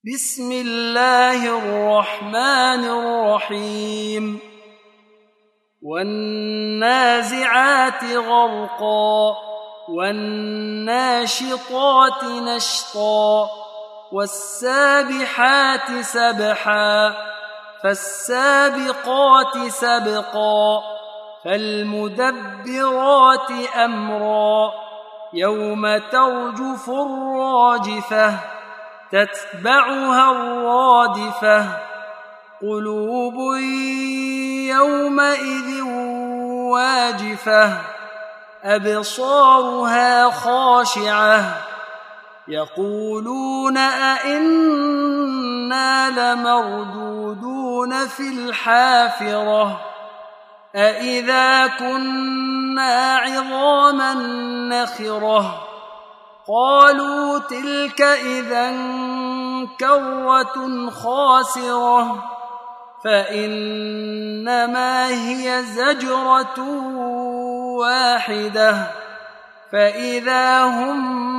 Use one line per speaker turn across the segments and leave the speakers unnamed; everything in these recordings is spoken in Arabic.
بسم الله الرحمن الرحيم والنازعات غرقا والناشطات نشطا والسابحات سبحا فالسابقات سبقا فالمدبرات أمرا يوم ترجف الراجفة تتبعها الرادفة قلوب يومئذ واجفة أبصارها خاشعة يقولون أئنا لمردودون في الحافرة أئذا كنا عظاما نخرة قالوا تلك إذا كرة خاسرة فإنما هي زجرة واحدة فإذا هم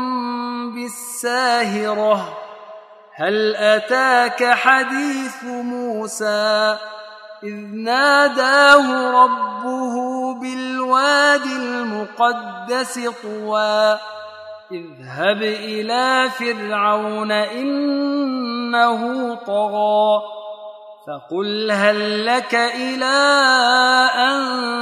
بالساهرة هل أتاك حديث موسى إذ ناداه ربه بالوادي المقدس طوى اذهب إلى فرعون إنه طغى فقل هل لك إلى أن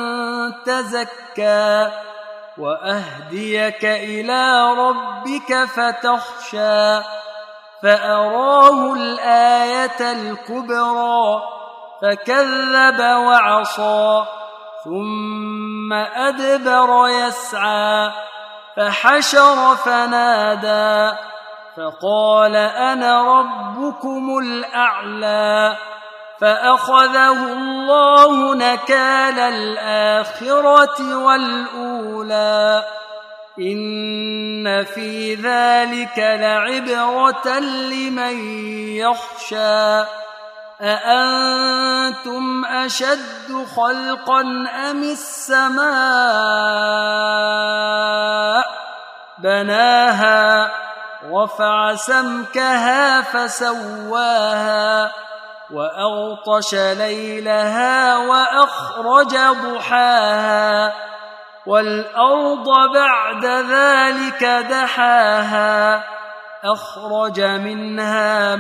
تزكى وأهديك إلى ربك فتخشى فأراه الآية الكبرى فكذب وعصى ثم أدبر يسعى فحشر فنادى فقال أنا ربكم الأعلى فأخذه الله نكال الآخرة والأولى إن في ذلك لعبرة لمن يخشى أأنتم أشد خلقا أم السماء بناها رفع سمكها فسواها وأغطش ليلها وأخرج ضحاها والأرض بعد ذلك دحاها أخرج منها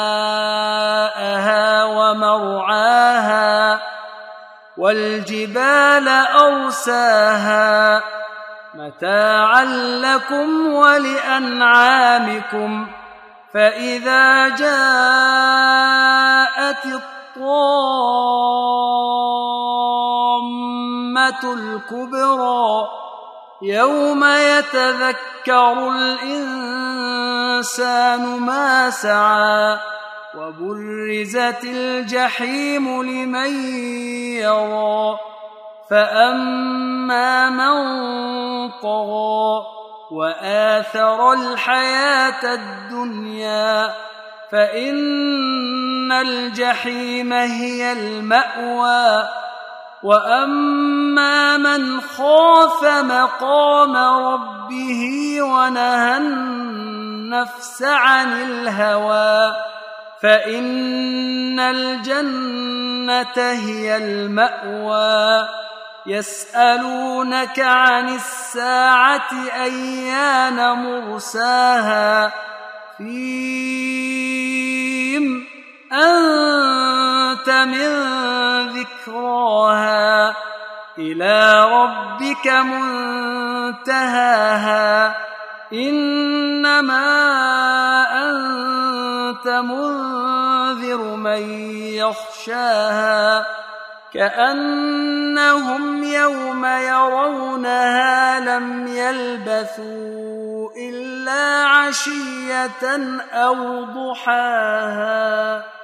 ماءها ومرعاها والجبال أرساها متاعا لكم ولأنعامكم فإذا جاءت الطامة الكبرى يوم يتذكر الإنسان ما سعى وبرزت الجحيم لمن يرى فأما من طغى وآثر الحياة الدنيا فإن الجحيم هي المأوى وأما من خاف مقام ربه ونهى النفس عن الهوى فإن الجنة هي المأوى يسألونك عن الساعة أيان مرساها فيم أنت من ذكراها إلى ربك منتهاها إنما أنت منذر من يخشاها كأنهم يوم يرونها لم يلبثوا إلا عشية أو ضحاها.